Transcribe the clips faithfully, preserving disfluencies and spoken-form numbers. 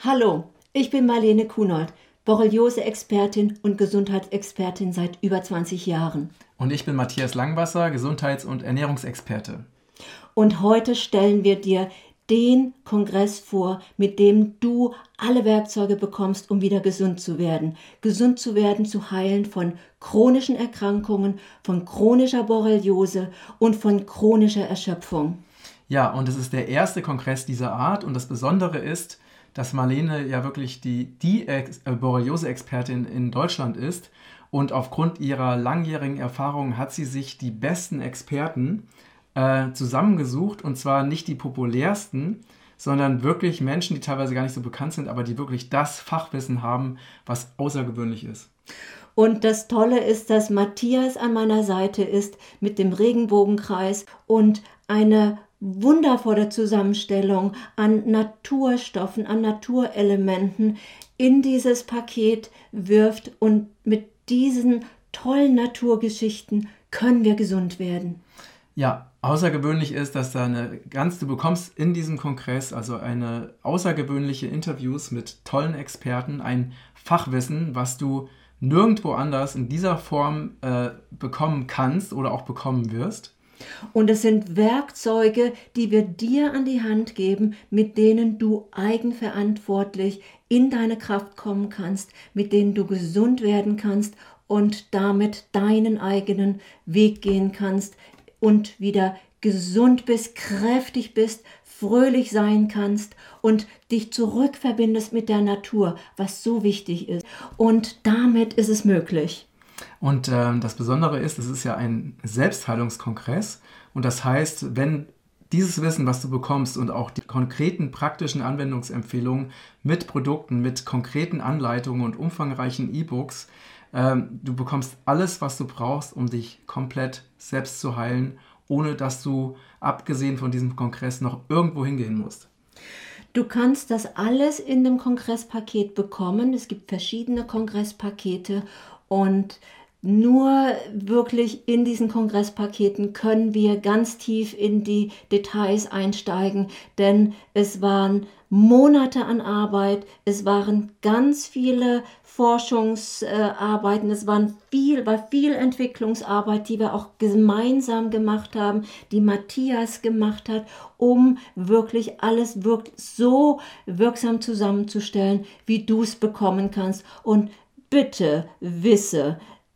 Hallo, ich bin Marlene Kunold, Borreliose-Expertin und Gesundheitsexpertin seit über zwanzig Jahren. Und ich bin Matthias Langwasser, Gesundheits- und Ernährungsexperte. Und heute stellen wir dir den Kongress vor, mit dem du alle Werkzeuge bekommst, um wieder gesund zu werden. Gesund zu werden, zu heilen von chronischen Erkrankungen, von chronischer Borreliose und von chronischer Erschöpfung. Ja, und es ist der erste Kongress dieser Art und das Besondere ist, dass Marlene ja wirklich die, die Ex- äh, Borreliose-Expertin in Deutschland ist und aufgrund ihrer langjährigen Erfahrung hat sie sich die besten Experten äh, zusammengesucht und zwar nicht die populärsten, sondern wirklich Menschen, die teilweise gar nicht so bekannt sind, aber die wirklich das Fachwissen haben, was außergewöhnlich ist. Und das Tolle ist, dass Matthias an meiner Seite ist mit dem Regenbogenkreis und eine wundervolle Zusammenstellung an Naturstoffen, an Naturelementen in dieses Paket wirft und mit diesen tollen Naturgeschichten können wir gesund werden. Ja, außergewöhnlich ist, dass da eine ganz, du bekommst in diesem Kongress also eine außergewöhnliche Interviews mit tollen Experten, ein Fachwissen, was du nirgendwo anders in dieser Form äh, bekommen kannst oder auch bekommen wirst. Und es sind Werkzeuge, die wir dir an die Hand geben, mit denen du eigenverantwortlich in deine Kraft kommen kannst, mit denen du gesund werden kannst und damit deinen eigenen Weg gehen kannst und wieder gesund bist, kräftig bist, fröhlich sein kannst und dich zurückverbindest mit der Natur, was so wichtig ist. Und damit ist es möglich. Und äh, das Besondere ist, es ist ja ein Selbstheilungskongress und das heißt, wenn dieses Wissen, was du bekommst und auch die konkreten praktischen Anwendungsempfehlungen mit Produkten, mit konkreten Anleitungen und umfangreichen E-Books, äh, du bekommst alles, was du brauchst, um dich komplett selbst zu heilen, ohne dass du, abgesehen von diesem Kongress, noch irgendwo hingehen musst. Du kannst das alles in dem Kongresspaket bekommen. Es gibt verschiedene Kongresspakete und nur wirklich in diesen Kongresspaketen können wir ganz tief in die Details einsteigen, denn es waren Monate an Arbeit, es waren ganz viele Forschungsarbeiten, es waren viel, war viel Entwicklungsarbeit, die wir auch gemeinsam gemacht haben, die Matthias gemacht hat, um wirklich alles wirk- so wirksam zusammenzustellen, wie du es bekommen kannst. Und bitte wisse,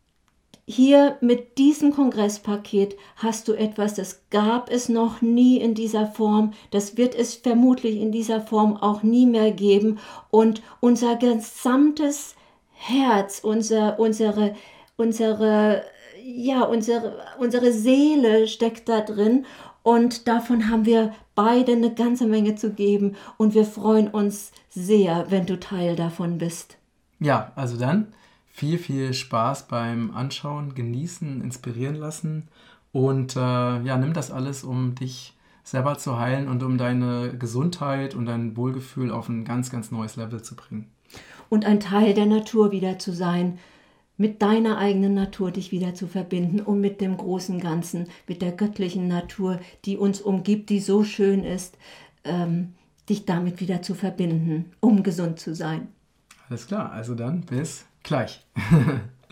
hier mit diesem Kongresspaket hast du etwas, das gab es noch nie in dieser Form, das wird es vermutlich in dieser Form auch nie mehr geben und unser gesamtes Herz, unser, unsere, unsere, ja, unsere, unsere Seele steckt da drin und davon haben wir beide eine ganze Menge zu geben und wir freuen uns sehr, wenn du Teil davon bist. Ja, also dann viel, viel Spaß beim Anschauen, Genießen, inspirieren lassen und äh, ja, nimm das alles, um dich selber zu heilen und um deine Gesundheit und dein Wohlgefühl auf ein ganz, ganz neues Level zu bringen. Und ein Teil der Natur wieder zu sein, mit deiner eigenen Natur dich wieder zu verbinden und mit dem großen Ganzen, mit der göttlichen Natur, die uns umgibt, die so schön ist, ähm, dich damit wieder zu verbinden, um gesund zu sein. Alles klar, also dann bis gleich.